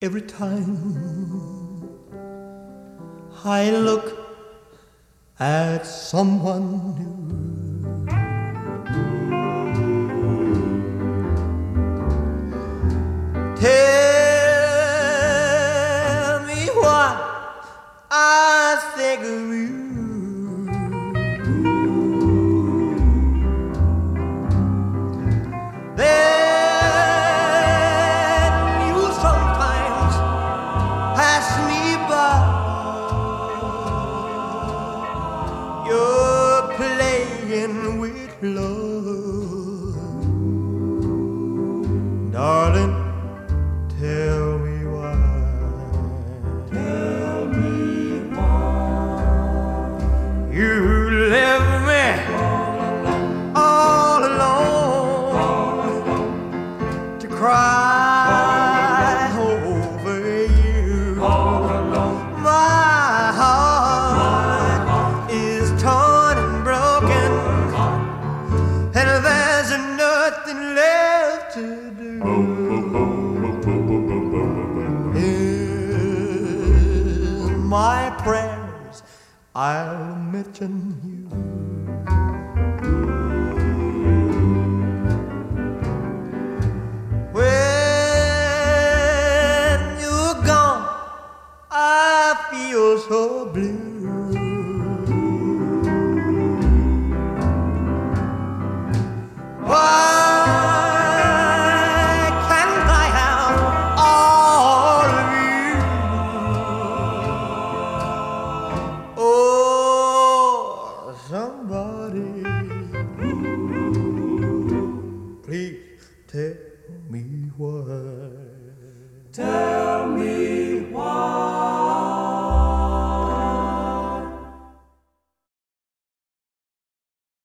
Every time I look at someone new, tell me what I think of you. Then you sometimes pass me by. You're playing with love, darling. Tell me why. Tell me why you left me all alone to cry over you. My heart is torn and broken, and there's nothing left to do. In my prayers I'll mention you.